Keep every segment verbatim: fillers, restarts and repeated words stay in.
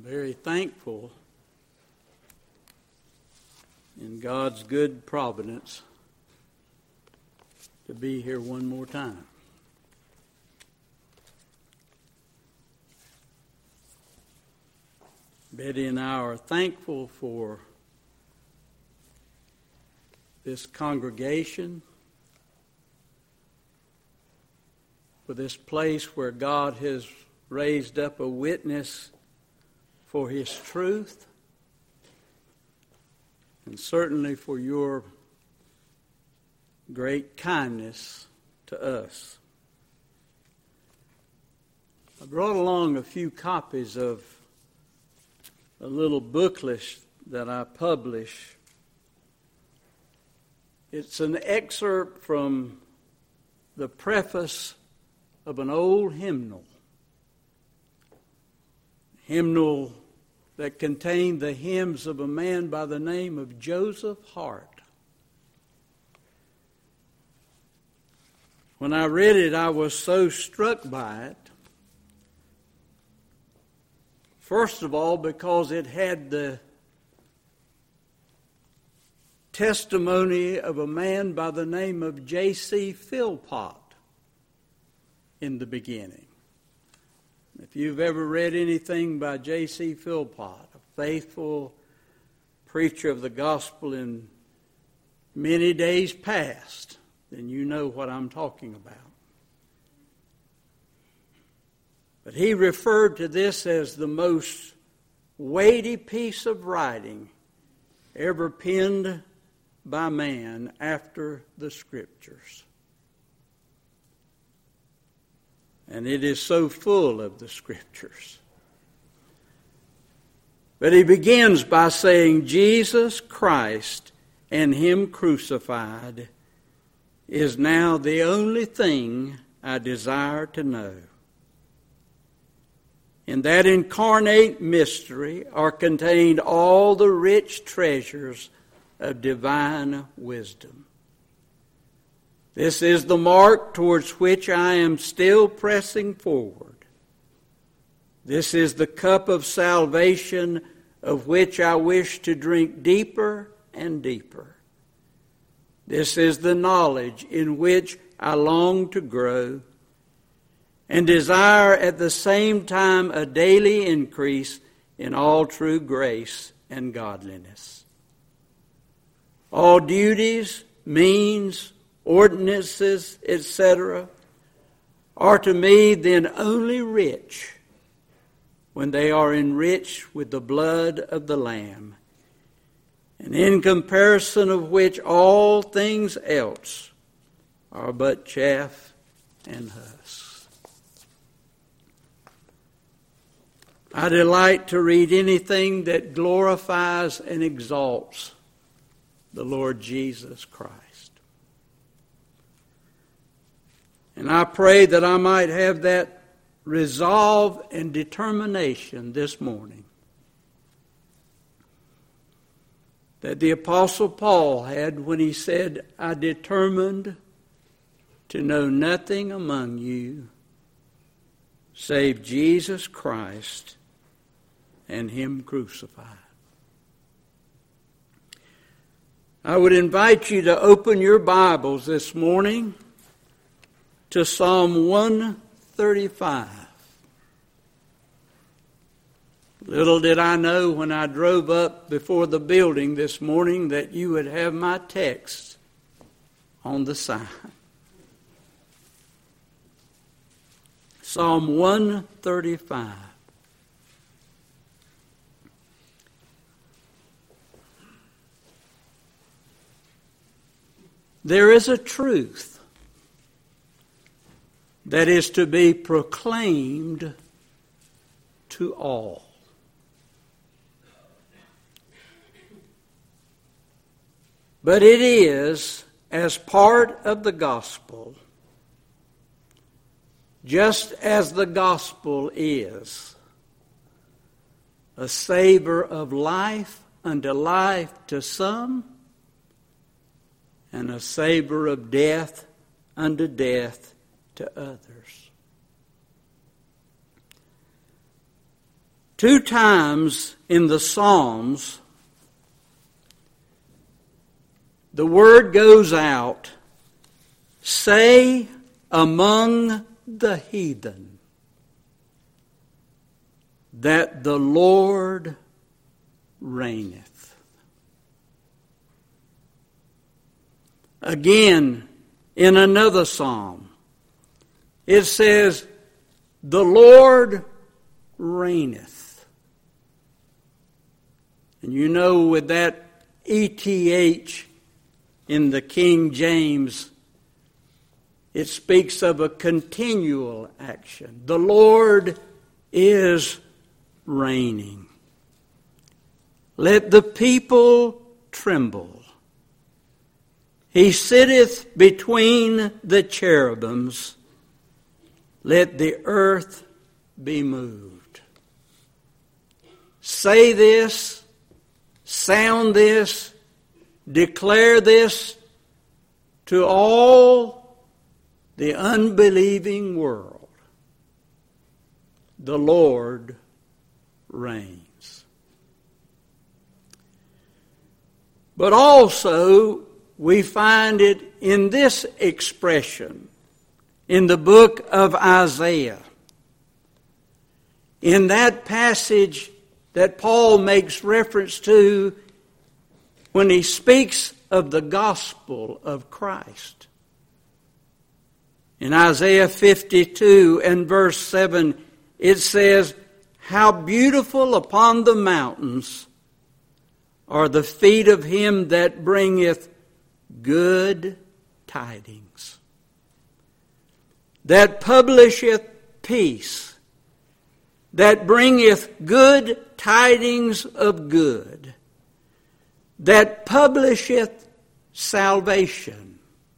very thankful in God's good providence to be here one more time. Betty and I are thankful for this congregation, for this place where God has raised up a witness for His truth, and certainly for your great kindness to us. I brought along a few copies of a little booklet that I publish. It's an excerpt from the preface of an old hymnal. Hymnal that contained the hymns of a man by the name of Joseph Hart. When I read it, I was so struck by it. First of all, because it had the testimony of a man by the name of J C Philpott in the beginning. If you've ever read anything by J C Philpott, a faithful preacher of the gospel in many days past, then you know what I'm talking about. But he referred to this as the most weighty piece of writing ever penned by man after the Scriptures. And it is so full of the Scriptures. But he begins by saying, Jesus Christ and Him crucified is now the only thing I desire to know. In that incarnate mystery are contained all the rich treasures of divine wisdom. This is the mark towards which I am still pressing forward. This is the cup of salvation of which I wish to drink deeper and deeper. This is the knowledge in which I long to grow and desire at the same time a daily increase in all true grace and godliness. All duties, means, ordinances, et cetera, are to me then only rich when they are enriched with the blood of the Lamb, and in comparison of which all things else are but chaff and husk. I delight to read anything that glorifies and exalts the Lord Jesus Christ. And I pray that I might have that resolve and determination this morning that the Apostle Paul had when he said, I determined to know nothing among you save Jesus Christ and Him crucified. I would invite you to open your Bibles this morning to Psalm one thirty-five. Little did I know when I drove up before the building this morning that you would have my text on the sign. Psalm one thirty-five. There is a truth that is to be proclaimed to all. But it is, as part of the gospel, just as the gospel is, a savor of life unto life to some, and a savor of death unto death to others. Two times in the Psalms, the word goes out, say among the heathen that the Lord reigneth. Again, in another psalm, it says, the Lord reigneth. And you know, with that E T H in the King James, it speaks of a continual action. The Lord is reigning. Let the people tremble. He sitteth between the cherubims. Let the earth be moved. Say this, sound this, declare this to all the unbelieving world. The Lord reigns. But also, we find it in this expression in the book of Isaiah. In that passage that Paul makes reference to when he speaks of the gospel of Christ. In Isaiah fifty-two and verse seven, it says, how beautiful upon the mountains are the feet of him that bringeth good tidings, that publisheth peace, that bringeth good tidings of good, that publisheth salvation,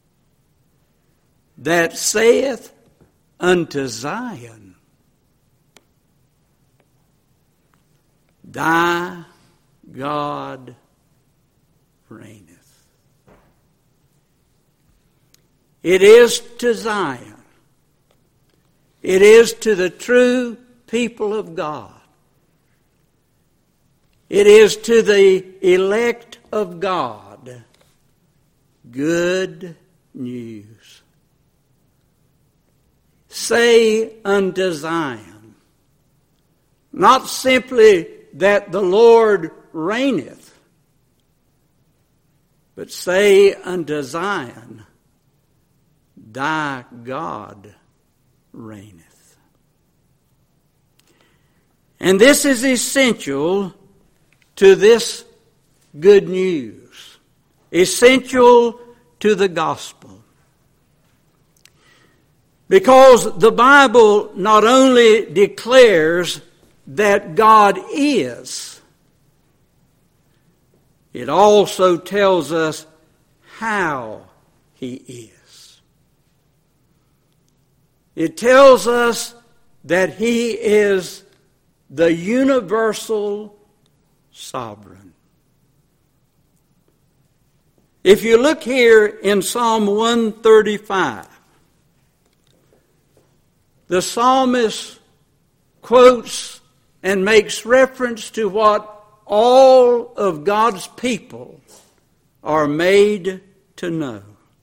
that saith unto Zion, thy God reigneth. It is to Zion. It is to the true people of God. It is to the elect of God. Good news. Say unto Zion, not simply that the Lord reigneth, but say unto Zion, thy God reigneth. And this is essential to this good news, essential to the gospel. Because the Bible not only declares that God is, it also tells us how He is. It tells us that He is the universal sovereign. If you look here in Psalm one thirty-five, the psalmist quotes and makes reference to what all of God's people are made to know.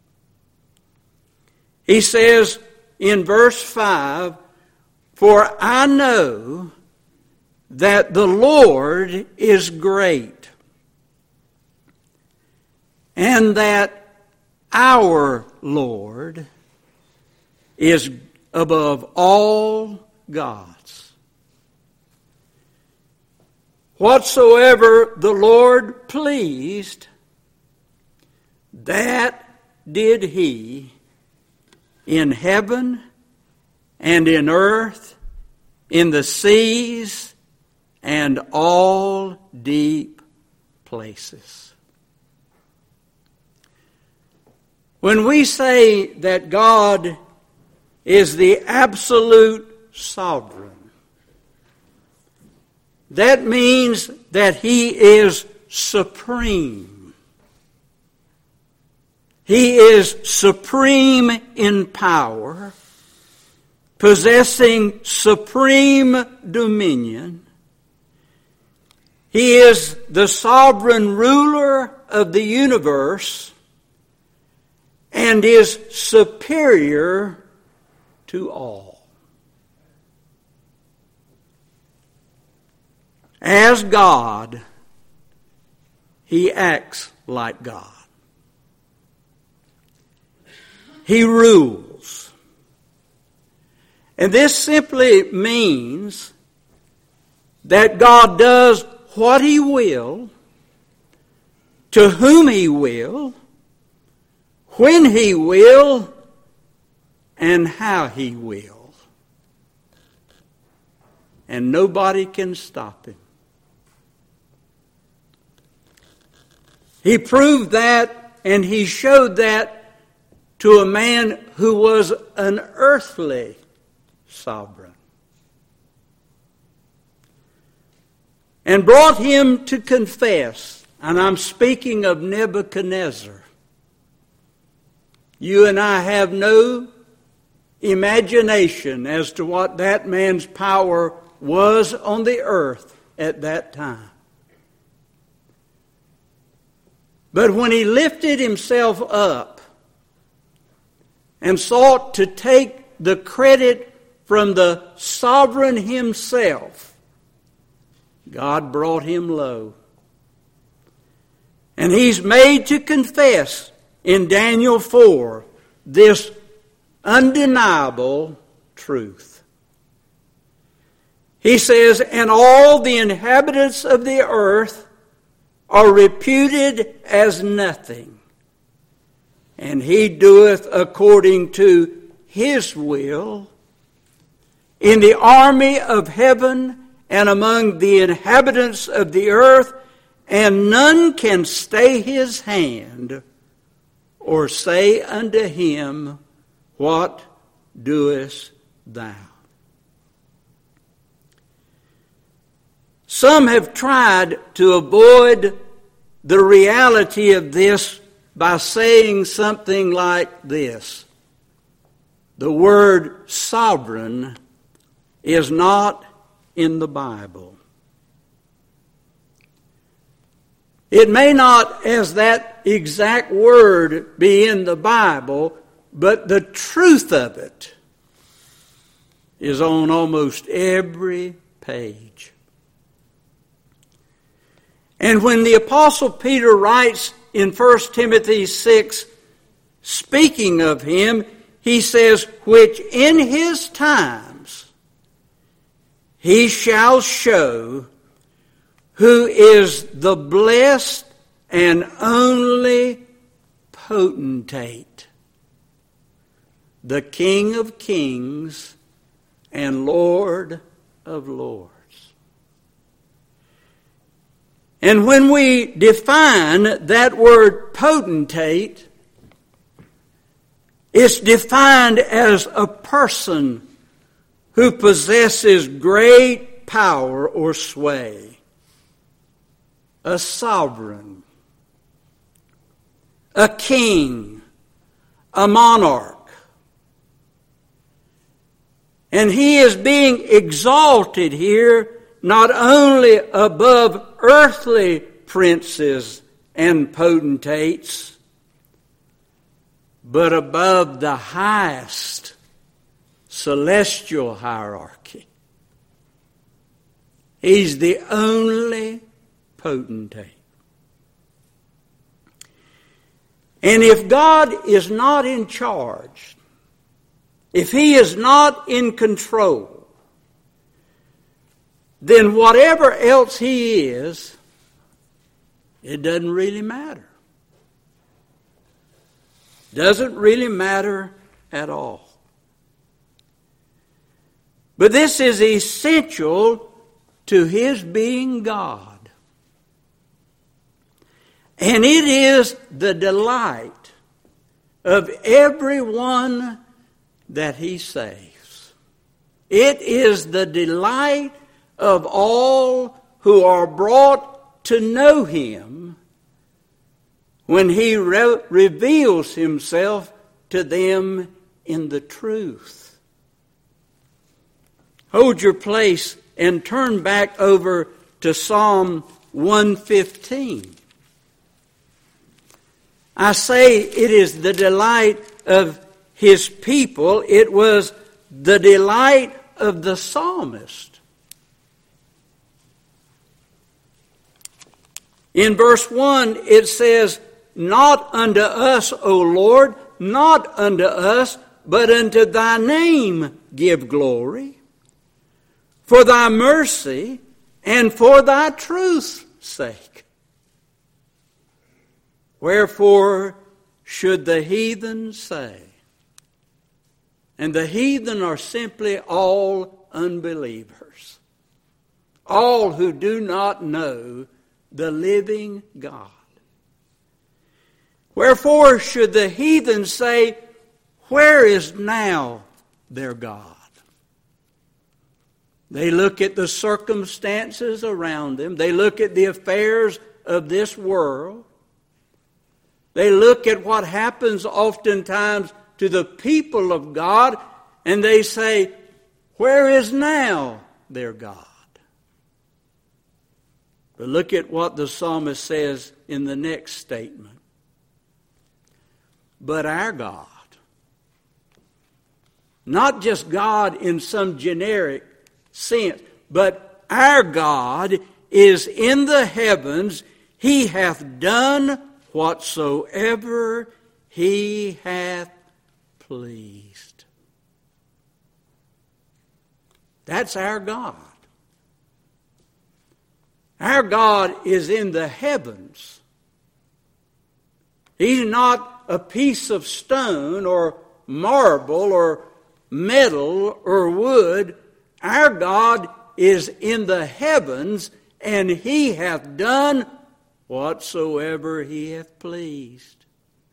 He says in verse five, for I know that the Lord is great, and that our Lord is above all gods. Whatsoever the Lord pleased, that did He in heaven and in earth, in the seas, and all deep places. When we say that God is the absolute sovereign, that means that He is supreme. He is supreme in power, possessing supreme dominion, He is the sovereign ruler of the universe and is superior to all. As God, he acts like God. He rules. And this simply means that God does what he will, to whom he will, when he will, and how he will. And nobody can stop him. He proved that, and he showed that to a man who was an earthly sovereign, and brought him to confess. And I'm speaking of Nebuchadnezzar. You and I have no imagination as to what that man's power was on the earth at that time. But when he lifted himself up and sought to take the credit from the sovereign himself, God brought him low. And he's made to confess in Daniel four this undeniable truth. He says, "And all the inhabitants of the earth are reputed as nothing, and he doeth according to his will in the army of heaven and among the inhabitants of the earth, and none can stay his hand or say unto him, What doest thou?" Some have tried to avoid the reality of this by saying something like this: the word sovereign is not in the Bible. It may not, as that exact word, be in the Bible, but the truth of it is on almost every page. And when the Apostle Peter writes in First Timothy six, speaking of him, he says, "Which in his times he shall show who is the blessed and only potentate, the King of kings and Lord of lords." And when we define that word potentate, it's defined as a person who possesses great power or sway, a sovereign, a king, a monarch. And he is being exalted here not only above earthly princes and potentates, but above the highest celestial hierarchy. He's the only potentate. And if God is not in charge, if he is not in control, then whatever else he is, it doesn't really matter. Doesn't really matter at all. But this is essential to his being God. And it is the delight of everyone that he saves. It is the delight of all who are brought to know him when he re- reveals himself to them in the truth. Hold your place and turn back over to Psalm one fifteen. I say it is the delight of his people. It was the delight of the psalmist. In verse one it says, "Not unto us, O Lord, not unto us, but unto thy name give glory, for thy mercy and for thy truth's sake. Wherefore should the heathen say," and the heathen are simply all unbelievers, all who do not know the living God. Wherefore should the heathen say, "Where is now their God?" They look at the circumstances around them. They look at the affairs of this world. They look at what happens oftentimes to the people of God, and they say, "Where is now their God?" But look at what the psalmist says in the next statement. "But our God," not just God in some generic sense, but our God is in the heavens. He hath done whatsoever he hath pleased. That's our God. Our God is in the heavens. He's not a piece of stone or marble or metal or wood. Our God is in the heavens, and he hath done whatsoever he hath pleased.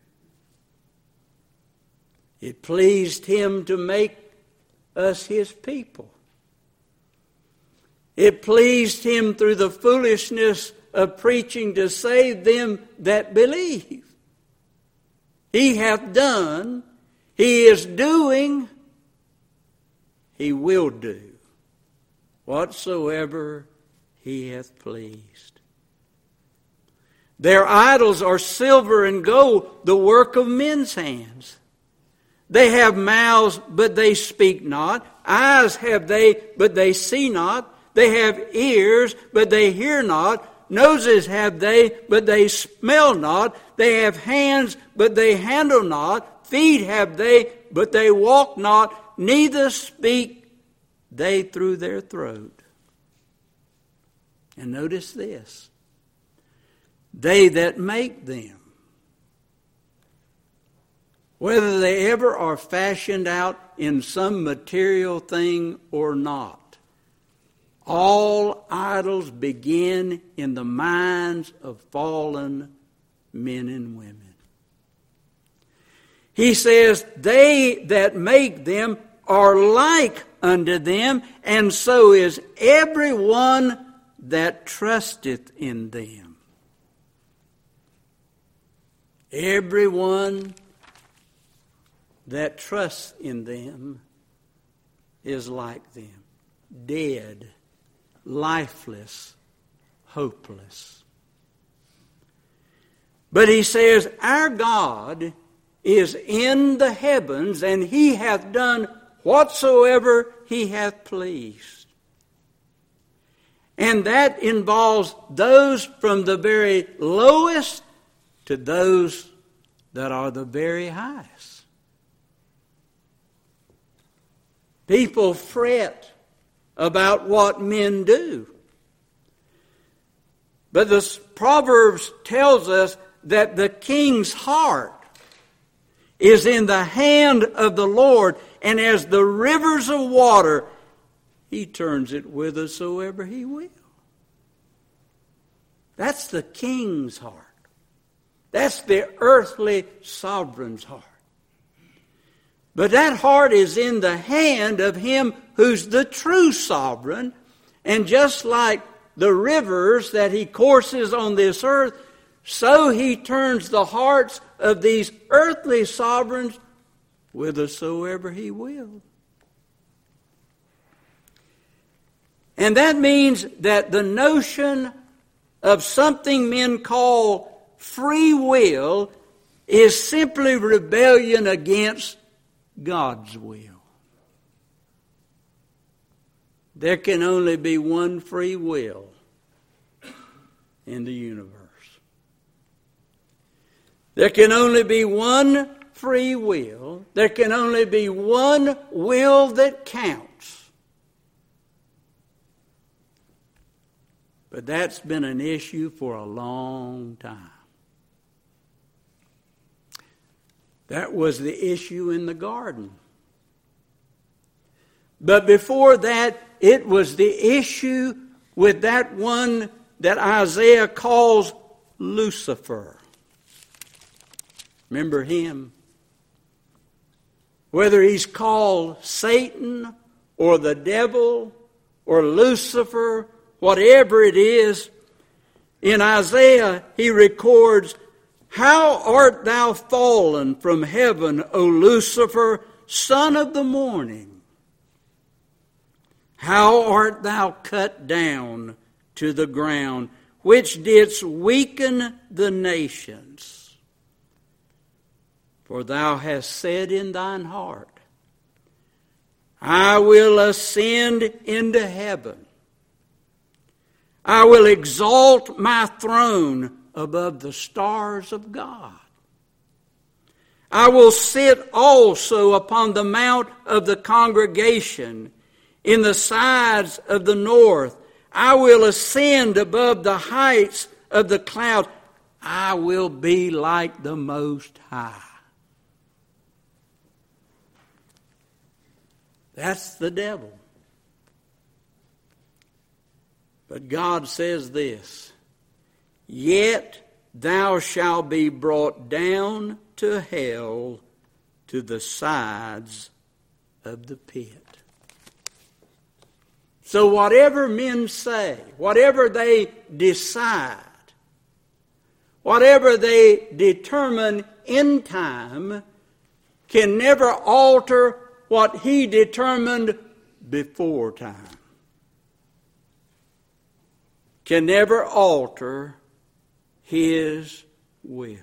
It pleased him to make us his people. It pleased him through the foolishness of preaching to save them that believe. He hath done, he is doing, he will do whatsoever he hath pleased. Their idols are silver and gold, the work of men's hands. They have mouths, but they speak not. Eyes have they, but they see not. They have ears, but they hear not. Noses have they, but they smell not. They have hands, but they handle not. Feet have they, but they walk not. Neither speak they through their throat. And notice this. They that make them, whether they ever are fashioned out in some material thing or not, all idols begin in the minds of fallen men and women. He says, they that make them are like unto them, and so is every one that trusteth in them. Everyone that trusts in them is like them, dead, lifeless, hopeless. But he says, our God is in the heavens, and he hath done whatsoever he hath pleased. And that involves those from the very lowest to those that are the very highest. People fret about what men do. But the Proverbs tells us that the king's heart is in the hand of the Lord, and as the rivers of water, he turns it whithersoever he will. That's the king's heart. That's the earthly sovereign's heart. But that heart is in the hand of him who's the true sovereign. And just like the rivers that he courses on this earth, so he turns the hearts of these earthly sovereigns whithersoever he will. And that means that the notion of something men call free will is simply rebellion against God's will. There can only be one free will in the universe. There can only be one free will. There can only be one will that counts. But that's been an issue for a long time. That was the issue in the garden. But before that, it was the issue with that one that Isaiah calls Lucifer. Remember him? Whether he's called Satan or the devil or Lucifer, whatever it is, in Isaiah he records, "How art thou fallen from heaven, O Lucifer, son of the morning? How art thou cut down to the ground, which didst weaken the nations? For thou hast said in thine heart, I will ascend into heaven. I will exalt my throne above the stars of God. I will sit also upon the mount of the congregation in the sides of the north. I will ascend above the heights of the clouds. I will be like the Most High." That's the devil. But God says this, "Yet thou shalt be brought down to hell, to the sides of the pit." So whatever men say, whatever they decide, whatever they determine in time, can never alter what he determined before time. Can never alter his will.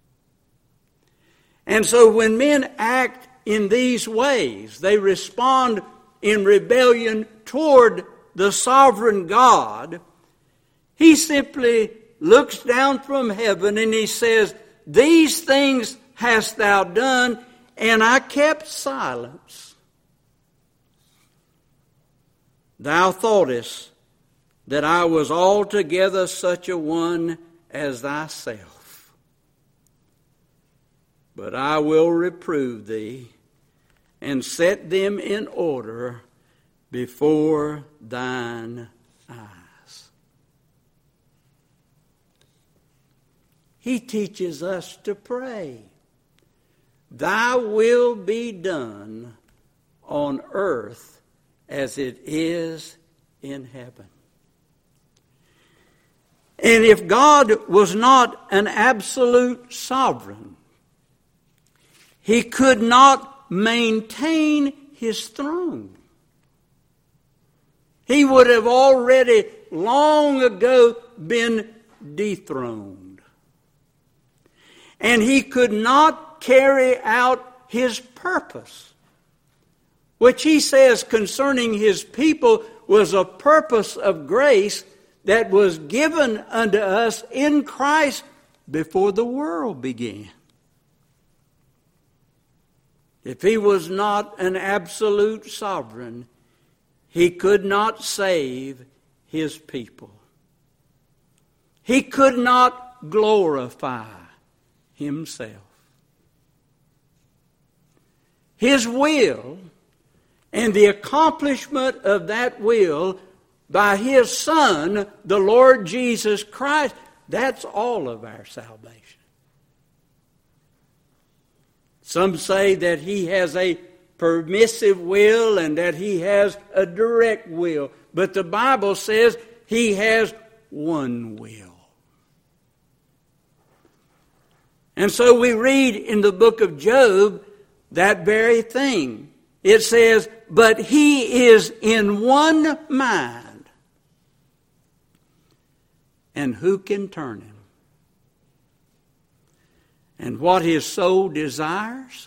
And so when men act in these ways, they respond in rebellion toward the sovereign God, he simply looks down from heaven and he says, "These things hast thou done, and I kept silence. Thou thoughtest that I was altogether such a one as thyself. But I will reprove thee and set them in order before thine eyes." He teaches us to pray, "Thy will be done on earth as it is in heaven." And if God was not an absolute sovereign, he could not maintain his throne. He would have already long ago been dethroned. And he could not carry out his purpose, which he says concerning his people was a purpose of grace that was given unto us in Christ before the world began. If he was not an absolute sovereign, he could not save his people. He could not glorify himself. His will and the accomplishment of that will by his Son, the Lord Jesus Christ, that's all of our salvation. Some say that he has a permissive will and that he has a direct will. But the Bible says he has one will. And so we read in the book of Job that very thing. It says, "But he is in one mind. and who can turn him? And what his soul desires,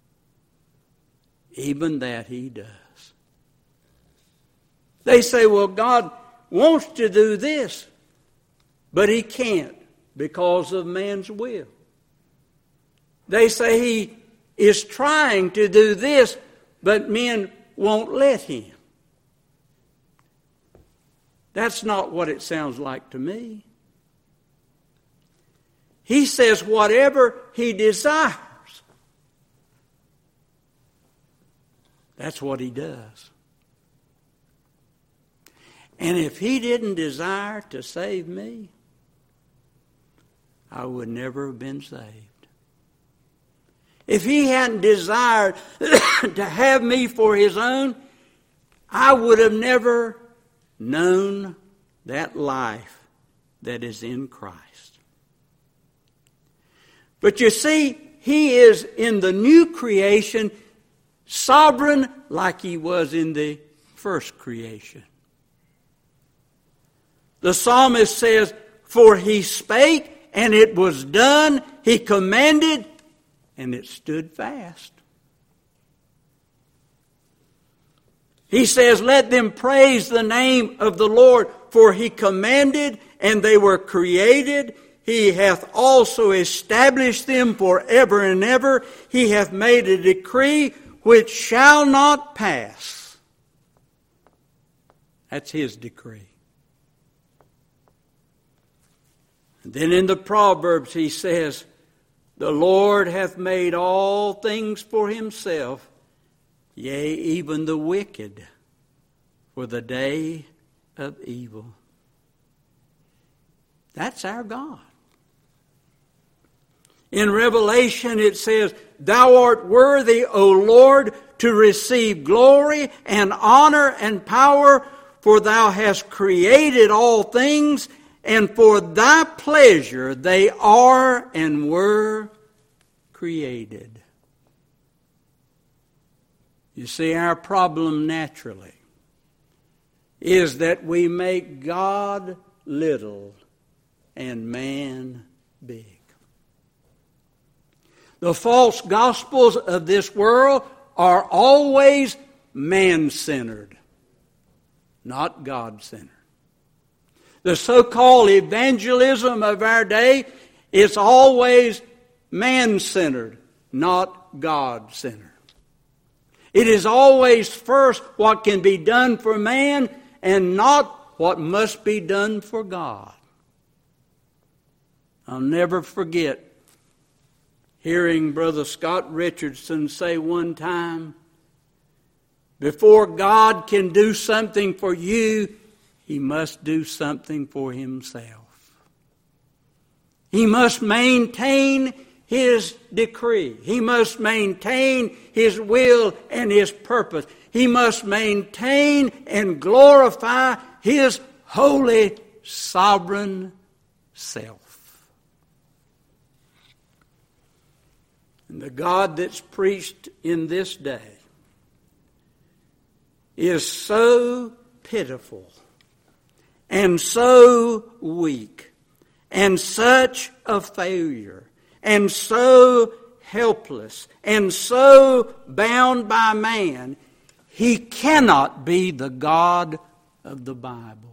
even that he does. They say, well, God wants to do this, but he can't because of man's will. They say he is trying to do this, but men won't let him. That's not what it sounds like to me. He says whatever he desires, that's what he does. And if he didn't desire to save me, I would never have been saved. If he hadn't desired to have me for his own, I would have never known that life that is in Christ. But you see, he is in the new creation sovereign like he was in the first creation. The psalmist says, for he spake and it was done. He commanded and it stood fast. He says, let them praise the name of the Lord, for he commanded and they were created. He hath also established them forever and ever. He hath made a decree which shall not pass. That's his decree. And then in the Proverbs he says, the Lord hath made all things for himself, yea, even the wicked, for the day of evil. That's our God. In Revelation it says, thou art worthy, O Lord, to receive glory and honor and power, for thou hast created all things, and for thy pleasure they are and were created. You see, our problem naturally is that we make God little and man big. The false gospels of this world are always man-centered, not God-centered. The so-called evangelism of our day is always man-centered, not God-centered. It is always first what can be done for man and not what must be done for God. I'll never forget hearing Brother Scott Richardson say one time, before God can do something for you, he must do something for himself. He must maintain his decree. He must maintain his will and his purpose. He must maintain and glorify his holy, sovereign self. And the God that's preached in this day is so pitiful and so weak and such a failure and so helpless and so bound by man, he cannot be the God of the Bible.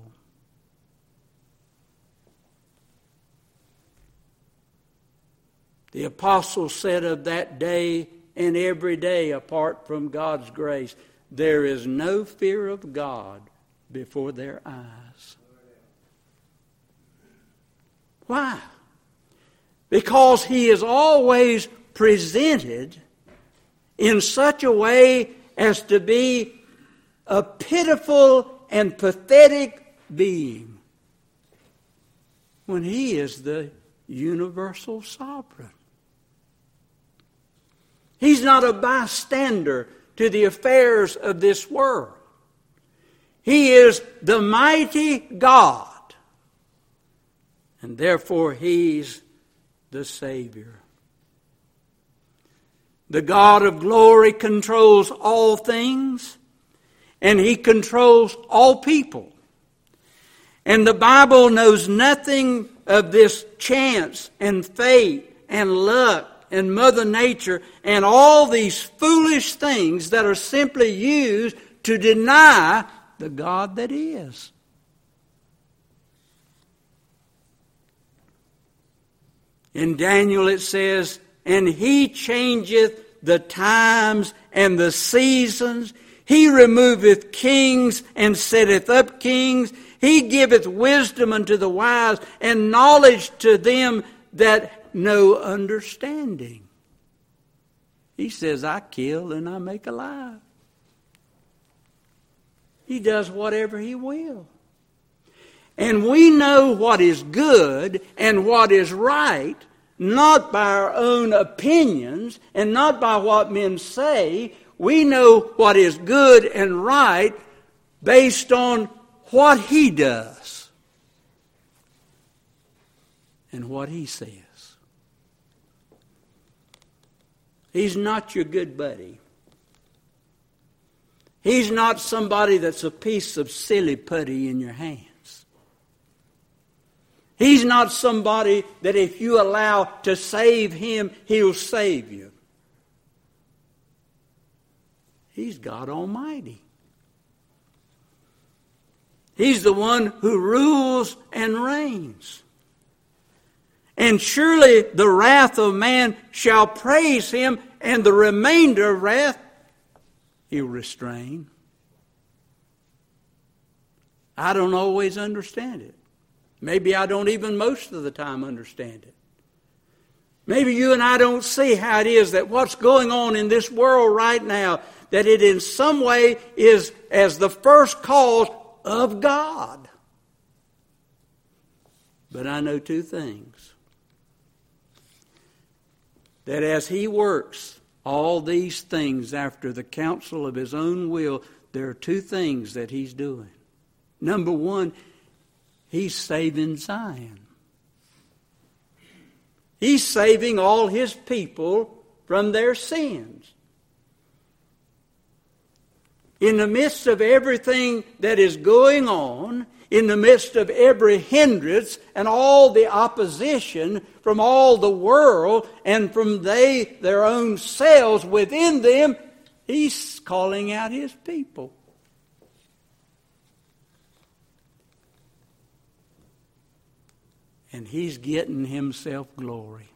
The apostle said of that day and every day apart from God's grace, there is no fear of God before their eyes. Why? Because he is always presented in such a way as to be a pitiful and pathetic being when he is the universal sovereign. He's not a bystander to the affairs of this world. He is the mighty God, and therefore he's the Savior. The God of glory controls all things, and he controls all people. And the Bible knows nothing of this chance and fate and luck and Mother Nature and all these foolish things that are simply used to deny the God that is. In Daniel it says, and he changeth the times and the seasons. He removeth kings and setteth up kings. He giveth wisdom unto the wise and knowledge to them that know understanding. He says, I kill and I make alive. He does whatever he will. And we know what is good and what is right, not by our own opinions and not by what men say. We know what is good and right based on what he does and what he says. He's not your good buddy. He's not somebody that's a piece of silly putty in your hands. He's not somebody that if you allow to save him, he'll save you. He's God Almighty. He's the one who rules and reigns. And surely the wrath of man shall praise him, and the remainder of wrath he'll restrain. I don't always understand it. Maybe I don't even most of the time understand it. Maybe you and I don't see how it is that what's going on in this world right now, that it in some way is as the first cause of God. But I know two things. That as he works all these things after the counsel of his own will, there are two things that he's doing. Number one, he's saving Zion. He's saving all his people from their sins. In the midst of everything that is going on, in the midst of every hindrance and all the opposition from all the world and from they their own selves within them, he's calling out his people. And he's getting himself glory.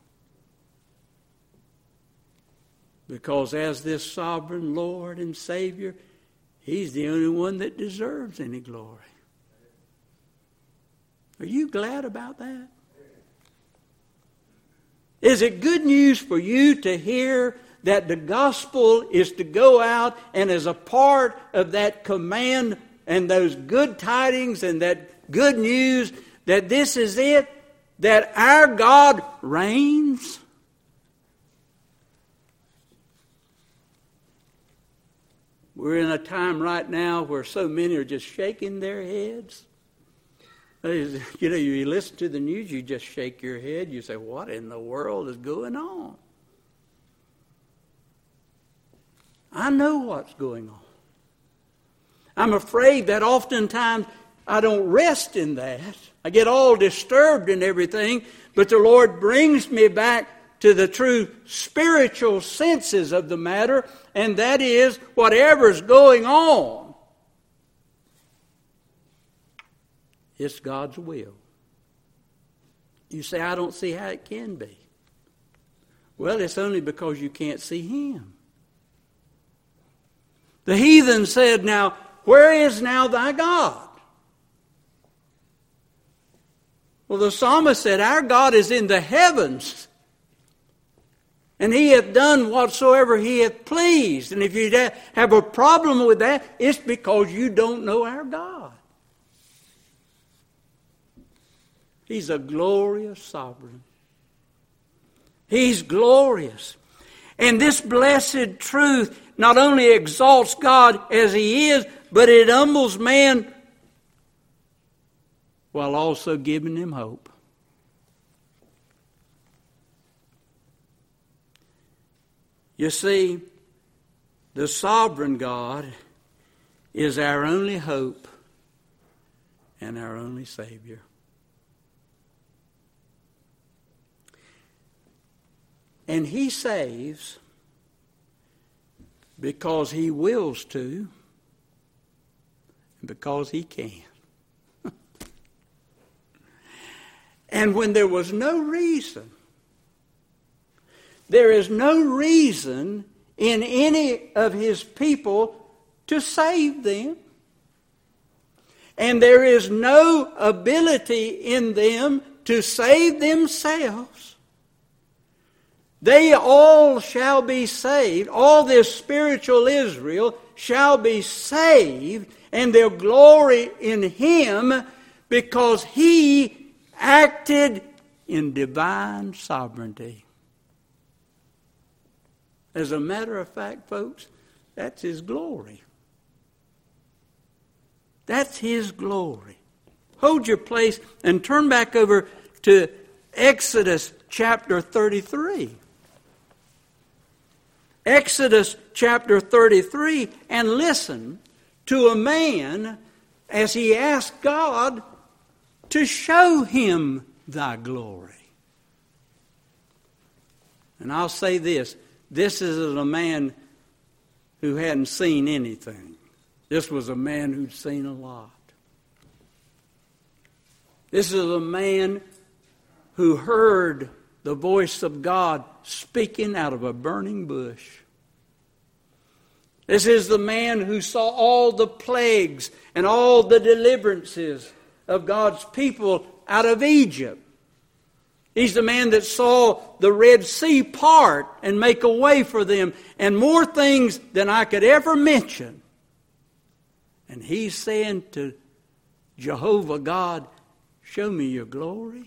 Because as this sovereign Lord and Savior, he's the only one that deserves any glory. Are you glad about that? Is it good news for you to hear that the gospel is to go out and as a part of that command and those good tidings and that good news that this is it, that our God reigns? We're in a time right now where so many are just shaking their heads. You know, you listen to the news, you just shake your head. You say, what in the world is going on? I know what's going on. I'm afraid that oftentimes I don't rest in that. I get all disturbed and everything, but the Lord brings me back to the true spiritual senses of the matter, and that is whatever's going on, it's God's will. You say, I don't see how it can be. Well, it's only because you can't see him. The heathen said, now, where is now thy God? Well, the psalmist said, our God is in the heavens, and he hath done whatsoever he hath pleased. And if you have a problem with that, it's because you don't know our God. He's a glorious sovereign. He's glorious. And this blessed truth not only exalts God as he is, but it humbles man while also giving him hope. You see, the sovereign God is our only hope and our only Savior. And He saves because He wills to, and because He can. And when there was no reason, there is no reason in any of His people to save them. And there is no ability in them to save themselves. They all shall be saved. All this spiritual Israel shall be saved, and they'll glory in Him because He acted in divine sovereignty. As a matter of fact, folks, that's His glory. That's His glory. Hold your place and turn back over to Exodus chapter thirty-three. Exodus chapter thirty-three, and listen to a man as he asked God to show him thy glory. And I'll say this, this is a man who hadn't seen anything. This was a man who'd seen a lot. This is a man who heard the voice of God speaking out of a burning bush. This is the man who saw all the plagues and all the deliverances of God's people out of Egypt. He's the man that saw the Red Sea part and make a way for them, and more things than I could ever mention. And he's saying to Jehovah God, show me your glory.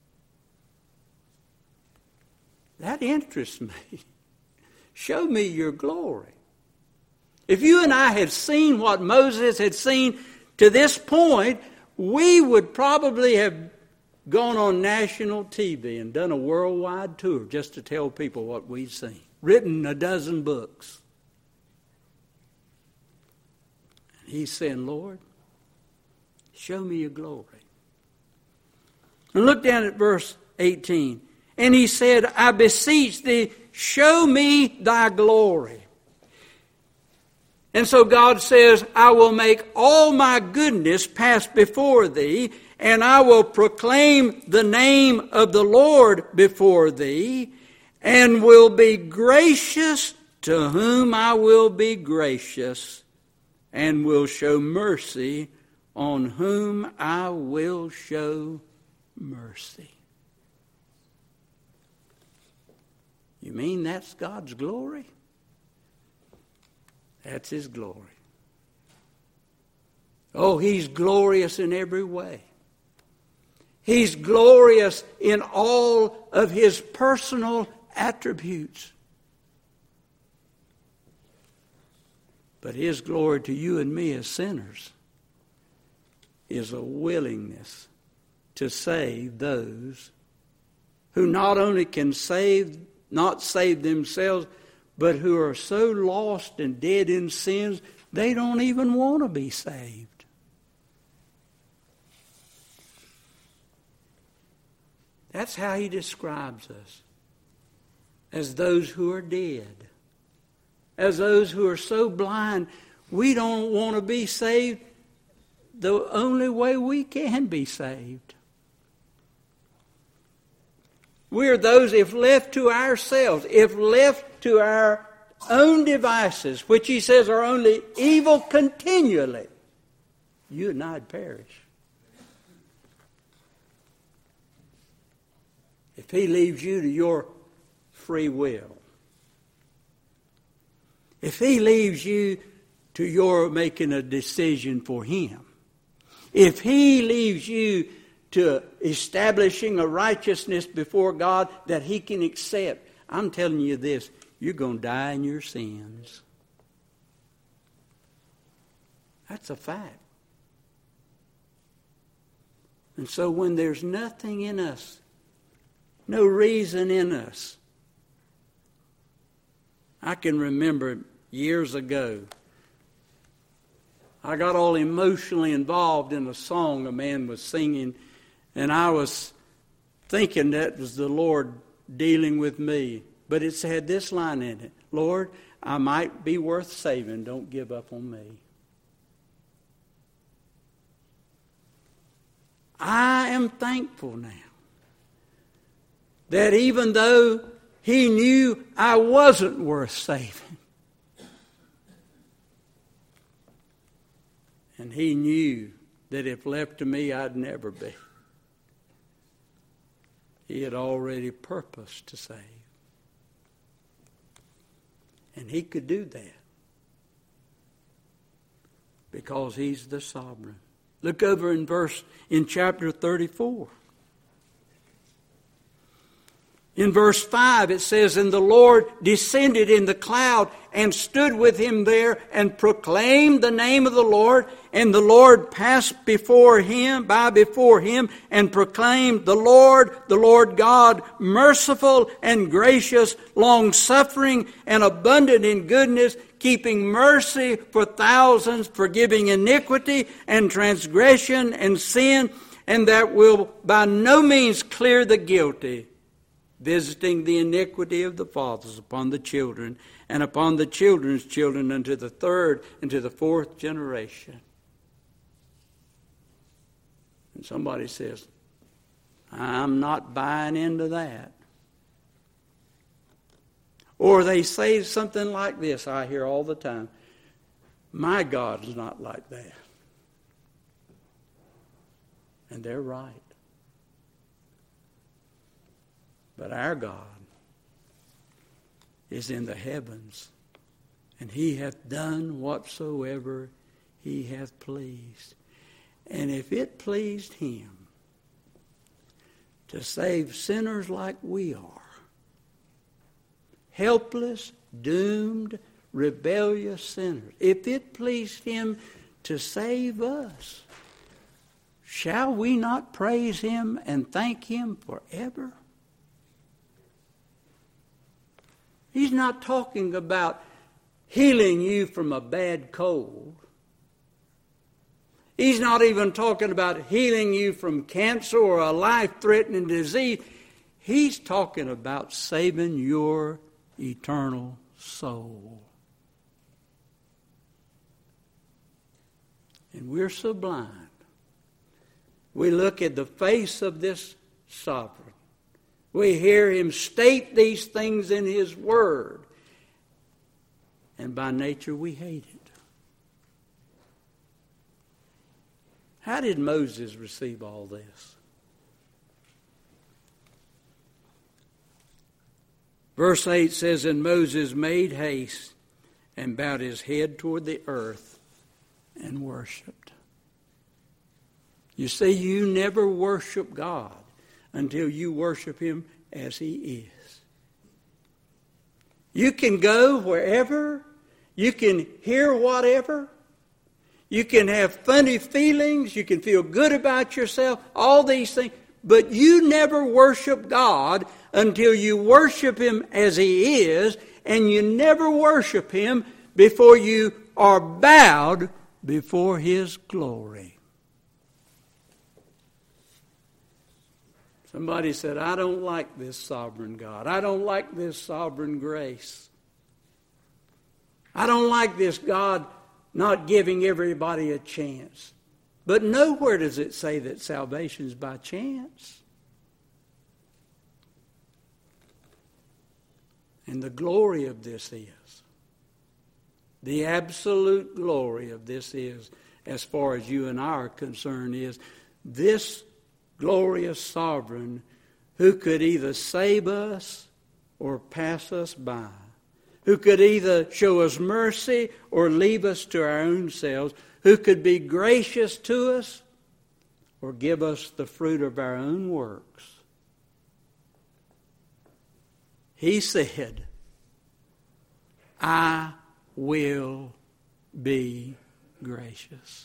That interests me. Show me your glory. If you and I had seen what Moses had seen to this point, we would probably have gone on national T V and done a worldwide tour just to tell people what we'd seen. Written a dozen books. And he's saying, Lord, show me your glory. And look down at verse eighteen. And he said, I beseech thee, show me thy glory. And so God says, I will make all my goodness pass before thee, and I will proclaim the name of the Lord before thee, and will be gracious to whom I will be gracious, and will show mercy on whom I will show mercy. You mean that's God's glory? That's His glory. Oh, He's glorious in every way. He's glorious in all of His personal attributes. But His glory to you and me as sinners is a willingness to save those who not only can save, not save themselves, but who are so lost and dead in sins, they don't even want to be saved. That's how He describes us. As those who are dead. As those who are so blind, we don't want to be saved the only way we can be saved. We are those, if left to ourselves, if left to our own devices, which He says are only evil continually, you and I'd perish. If He leaves you to your free will, if He leaves you to your making a decision for Him, if He leaves you to establishing a righteousness before God that He can accept, I'm telling you this, you're going to die in your sins. That's a fact. And so when there's nothing in us, no reason in us, I can remember years ago, I got all emotionally involved in a song a man was singing, and I was thinking that was the Lord dealing with me. But it had this line in it: Lord, I might be worth saving. Don't give up on me. I am thankful now that even though he knew I wasn't worth saving, and he knew that if left to me, I'd never be, he had already purposed to save. And he could do that because he's the sovereign. Look over in verse, in chapter thirty-four. In verse five it says, And the Lord descended in the cloud and stood with him there and proclaimed the name of the Lord. And the Lord passed before him, by before him, and proclaimed, The Lord, the Lord God, merciful and gracious, long-suffering and abundant in goodness, keeping mercy for thousands, forgiving iniquity and transgression and sin, and that will by no means clear the guilty, visiting the iniquity of the fathers upon the children, and upon the children's children unto the third and to the fourth generation. And somebody says, I'm not buying into that. Or they say something like this, I hear all the time: my God is not like that. And they're right. But our God is in the heavens, and he hath done whatsoever he hath pleased. And if it pleased him to save sinners like we are, helpless, doomed, rebellious sinners, if it pleased him to save us, shall we not praise him and thank him forever? He's not talking about healing you from a bad cold. He's not even talking about healing you from cancer or a life-threatening disease. He's talking about saving your eternal soul. And we're so blind. We look at the face of this sovereign. We hear him state these things in his word. And by nature we hate it. How did Moses receive all this? Verse eight says, And Moses made haste and bowed his head toward the earth and worshipped. You see, you never worship God until you worship him as he is. You can go wherever. You can hear whatever. You can have funny feelings. You can feel good about yourself. All these things. But you never worship God until you worship him as he is. And you never worship him before you are bowed before his glory. Somebody said, I don't like this sovereign God. I don't like this sovereign grace. I don't like this God not giving everybody a chance. But nowhere does it say that salvation is by chance. And the glory of this is, the absolute glory of this is, as far as you and I are concerned, is this glorious sovereign who could either save us or pass us by, who could either show us mercy or leave us to our own selves, who could be gracious to us or give us the fruit of our own works. He said, I will be gracious.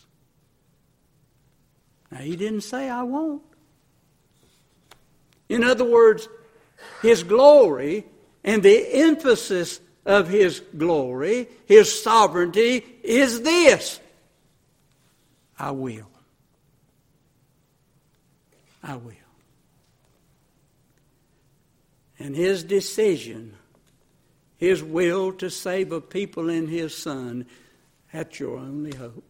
Now, he didn't say I won't. In other words, his glory and the emphasis of his glory, his sovereignty, is this: I will. I will. And his decision, his will to save a people in his Son, that's your only hope.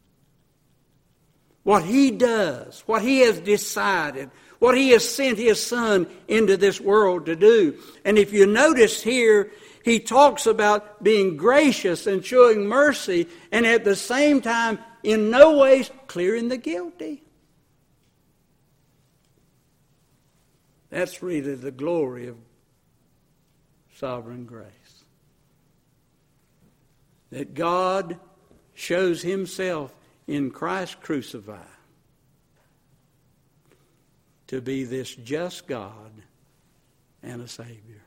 What he does, what he has decided, what he has sent his Son into this world to do. And if you notice here, he talks about being gracious and showing mercy, and at the same time, in no ways clearing the guilty. That's really the glory of sovereign grace. That God shows himself in Christ crucified to be this just God and a Savior.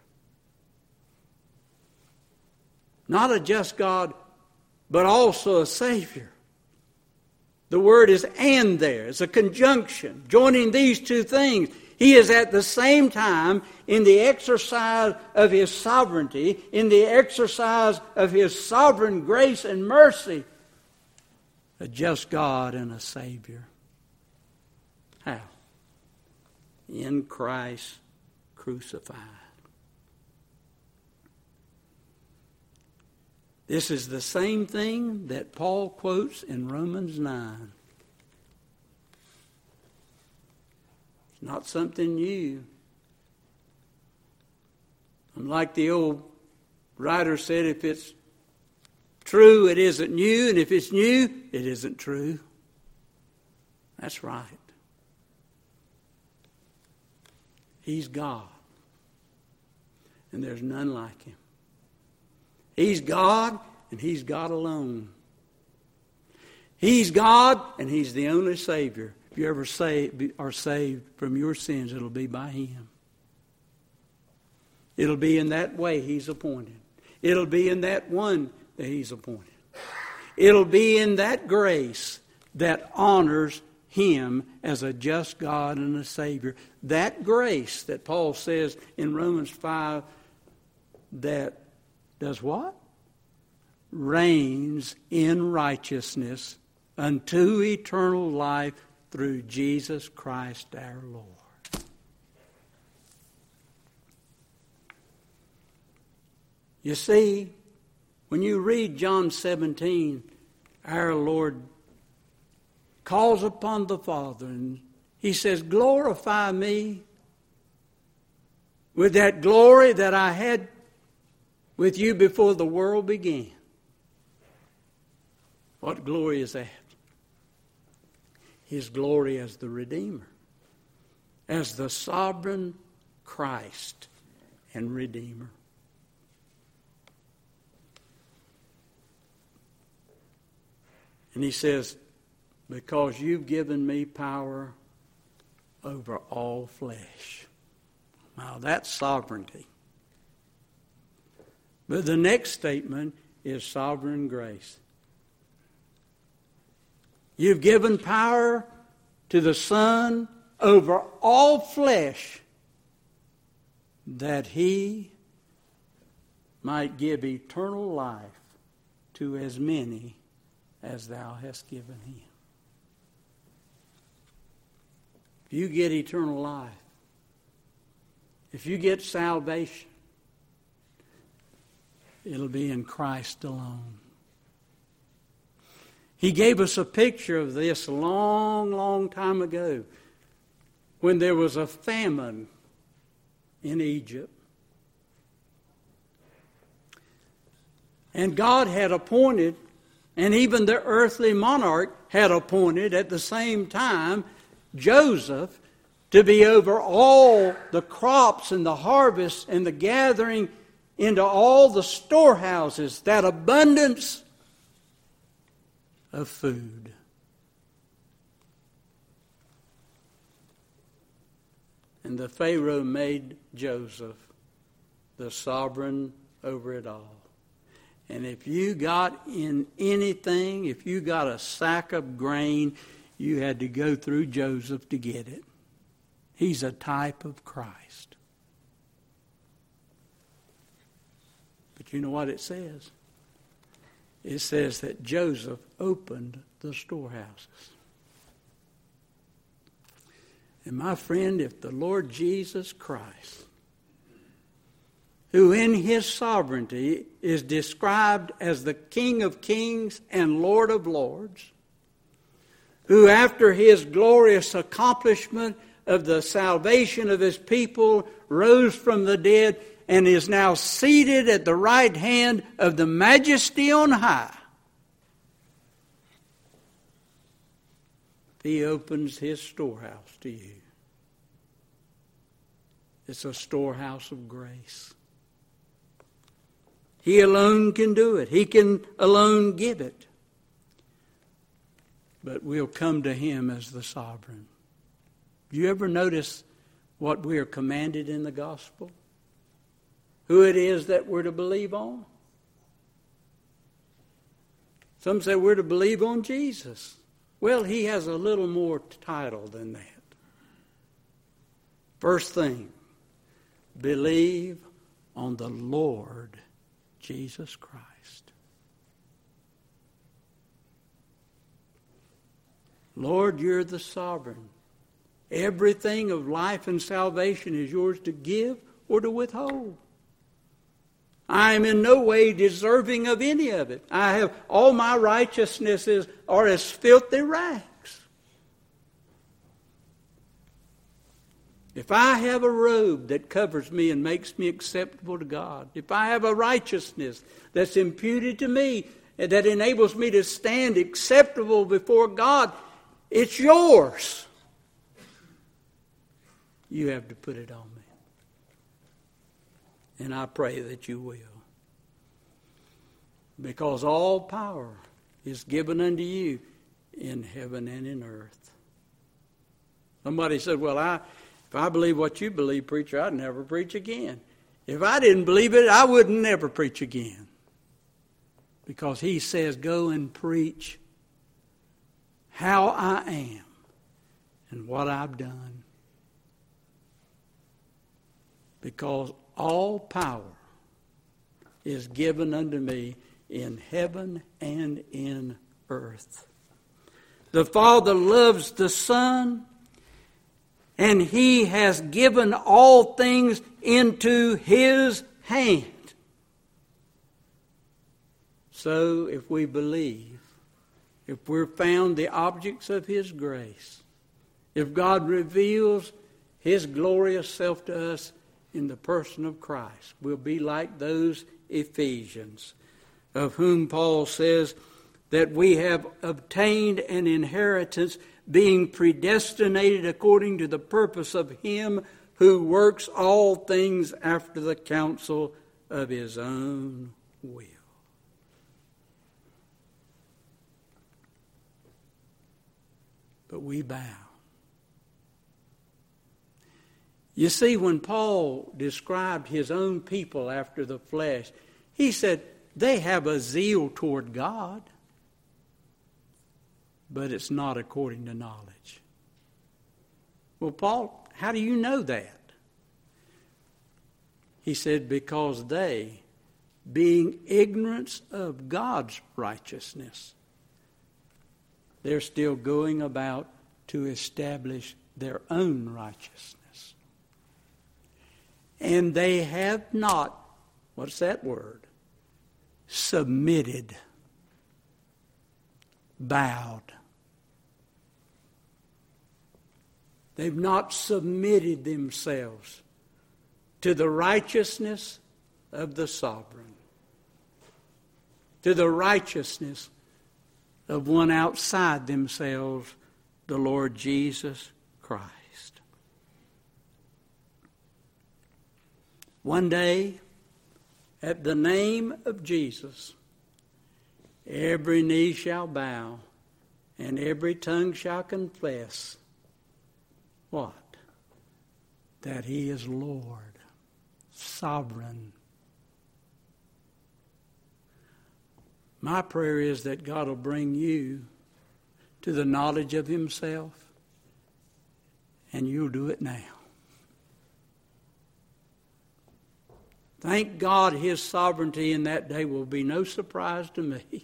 Not a just God, but also a Savior. The word is and there. It's a conjunction, joining these two things. He is at the same time in the exercise of his sovereignty, in the exercise of his sovereign grace and mercy, a just God and a Savior. How? In Christ crucified. This is the same thing that Paul quotes in Romans nine. It's not something new. And like the old writer said, if it's true, it isn't new, and if it's new, it isn't true. That's right. He's God, and there's none like him. He's God, and he's God alone. He's God, and he's the only Savior. If you ever say, are saved from your sins, it'll be by him. It'll be in that way he's appointed. It'll be in that one that he's appointed. It'll be in that grace that honors him as a just God and a Savior. That grace that Paul says in Romans five that does what? Reigns in righteousness unto eternal life through Jesus Christ our Lord. You see, when you read John seventeen, our Lord calls upon the Father and he says, glorify me with that glory that I had with you before the world began. What glory is that? His glory as the Redeemer, as the sovereign Christ and Redeemer. And he says, because you've given me power over all flesh. Now that's sovereignty. But the next statement is sovereign grace. You've given power to the Son over all flesh that he might give eternal life to as many as thou hast given him. If you get eternal life, if you get salvation, it'll be in Christ alone. He gave us a picture of this a long, long time ago when there was a famine in Egypt. And God had appointed, and even the earthly monarch had appointed at the same time, Joseph to be over all the crops and the harvest and the gathering into all the storehouses, that abundance of food. And the Pharaoh made Joseph the sovereign over it all. And if you got in anything, if you got a sack of grain, you had to go through Joseph to get it. He's a type of Christ. But you know what it says? It says that Joseph opened the storehouses. And my friend, if the Lord Jesus Christ, who in his sovereignty is described as the King of kings and Lord of lords, who after his glorious accomplishment of the salvation of his people rose from the dead and is now seated at the right hand of the Majesty on high, he opens his storehouse to you. It's a storehouse of grace. He alone can do it. He can alone give it. But we'll come to him as the sovereign. Do you ever notice what we are commanded in the gospel? Who it is that we're to believe on? Some say we're to believe on Jesus. Well, he has a little more title than that. First thing, believe on the Lord Jesus Christ. Lord, you're the sovereign. Everything of life and salvation is yours to give or to withhold. I am in no way deserving of any of it. I have all my righteousnesses are as filthy rags. If I have a robe that covers me and makes me acceptable to God, if I have a righteousness that's imputed to me and that enables me to stand acceptable before God, it's yours. You have to put it on me. And I pray that you will. Because all power is given unto you in heaven and in earth. Somebody said, well, I... if I believe what you believe, preacher, I'd never preach again. If I didn't believe it, I would never preach again. Because he says, go and preach how I am and what I've done. Because all power is given unto me in heaven and in earth. The Father loves the Son, and he has given all things into his hand. So if we believe, if we're found the objects of his grace, if God reveals his glorious self to us in the person of Christ, we'll be like those Ephesians, of whom Paul says that we have obtained an inheritance, being predestinated according to the purpose of him who works all things after the counsel of his own will. But we bow. You see, when Paul described his own people after the flesh, he said they have a zeal toward God, but it's not according to knowledge. Well, Paul, how do you know that? He said, because they, being ignorant of God's righteousness, they're still going about to establish their own righteousness. And they have not, what's that word? Submitted, bowed. They've not submitted themselves to the righteousness of the sovereign, to the righteousness of one outside themselves, the Lord Jesus Christ. One day, at the name of Jesus, every knee shall bow and every tongue shall confess what? That he is Lord, sovereign. My prayer is that God will bring you to the knowledge of himself, and you'll do it now. Thank God his sovereignty in that day will be no surprise to me.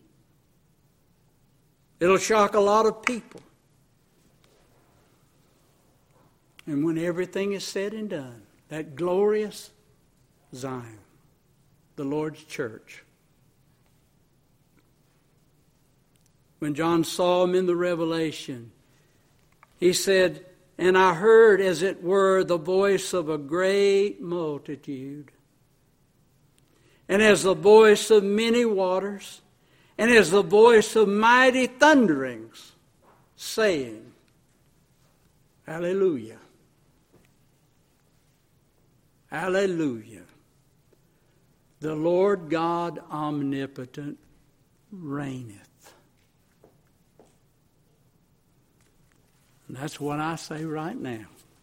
It'll shock a lot of people. And when everything is said and done, that glorious Zion, the Lord's church. When John saw him in the Revelation, he said, "And I heard, as it were, the voice of a great multitude, and as the voice of many waters, and as the voice of mighty thunderings, saying, Hallelujah, Hallelujah. The Lord God omnipotent reigneth." And that's what I say right now.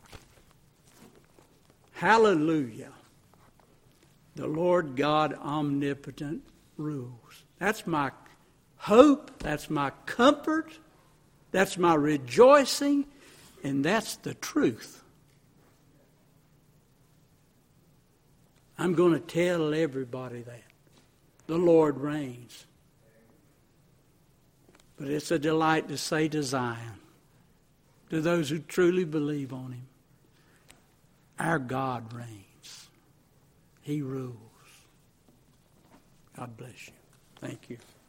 Hallelujah. The Lord God omnipotent rules. That's my hope. That's my comfort. That's my rejoicing. And that's the truth. I'm going to tell everybody that. The Lord reigns. But it's a delight to say to Zion, to those who truly believe on Him, our God reigns. He rules. God bless you. Thank you.